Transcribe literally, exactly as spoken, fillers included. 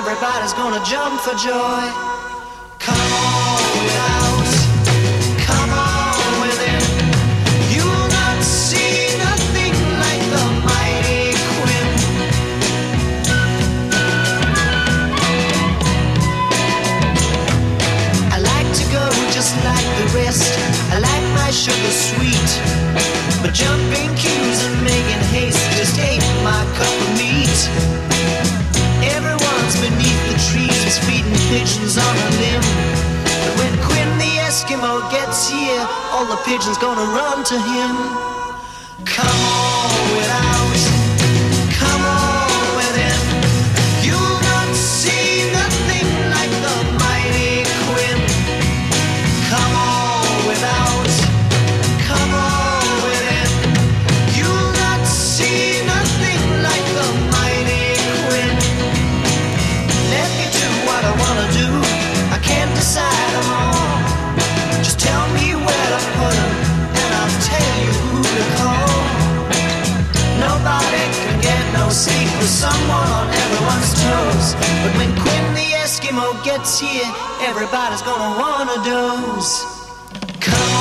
everybody's gonna jump for joy. Come on without, come on within. You'll not see nothing like the mighty Quinn. I like to go just like the rest. I like my sugar sweet, but jumping cues and making haste just ain't my cup of meat. Everyone's beneath the trees feeding pigeons on a limb, but when Quinn the Eskimo gets here, all the pigeons gonna run to him. Come on without, come on within. You'll not see nothing like the mighty Quinn. Come on without, come on within. You'll not see nothing like the mighty Quinn. Let me do what I wanna do. I can't decide them all. Just tell me where to put them, and I'll tell you who to call. Nobody can get no sleep with someone on everyone's toes, but when Quinn the Eskimo gets here, everybody's gonna wanna doze. Come